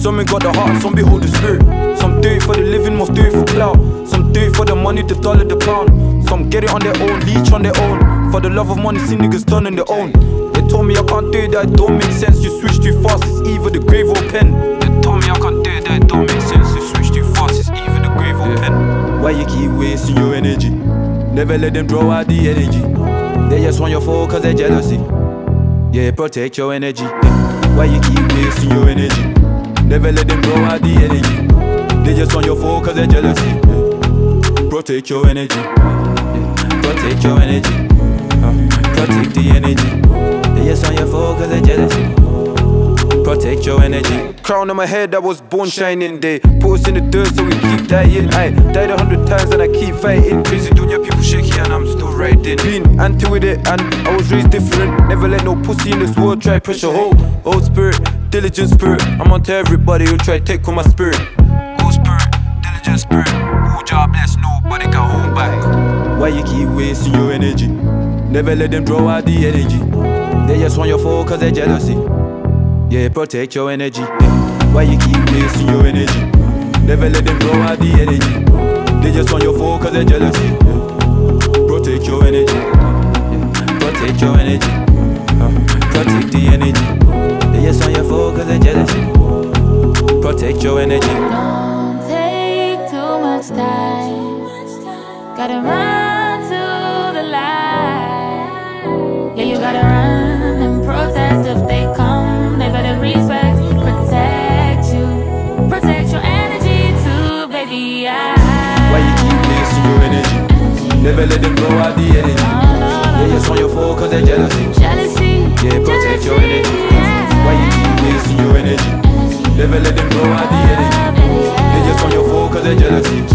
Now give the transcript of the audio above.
Some ain't got the heart, some behold the spirit. Some do it for the living, most do it for clout. Some do it for the money, the dollar, the pound. Some get it on their own, leech on their own. For the love of money, see niggas turn on their own. They told me I can't do it, that it don't make sense. You switch too fast, it's either the grave or pen. They told me I can't do it, that it don't make sense. You switch too fast, it's either the grave or pen. Why you keep wasting your energy? Never let them draw out the energy. They just want your fall cause they're jealousy. Yeah, protect your energy. Yeah. Why you keep wasting your energy? Never let them draw out the energy. They just want your fall cause they're jealousy. Yeah. Protect your energy. Yeah. Protect your energy. Protect the energy. They just want your fall cause they're jealousy. Protect your energy. Crown on my head, I was born shining day. Put us in the dirt so we keep dying. I died 100 times and I keep fighting. Crazy dunya, people shaky and I'm still riding. Been anti with it and I was raised different. Never let no pussy in this world try pressure. Old spirit, diligent spirit. I'm on to everybody who try take on my spirit. Old spirit, diligent spirit. Who job bless, nobody can hold back. Why you keep wasting your energy? Never let them draw out the energy. They just want your fall cause they're jealousy. Yeah, protect your energy. Yeah. Why you keep wasting your energy? Never let them draw out the energy. They just want your fall cause they're jealousy. Yeah. Protect your energy. Yeah. Protect your energy. Protect the energy. They just want your fall cause they're jealousy. Protect your energy. Don't take too much time. Gotta run to the light. Yeah, you gotta run and protest if they come. They better respect, protect you. Protect your energy too, baby. Why you keep wasting your energy? Never let them blow out the energy. They just want your fall cause they're jealousy. Yeah, protect your energy. Why you keep wasting your energy? Never let them blow out the energy. They just want your fall cause they're jealousy.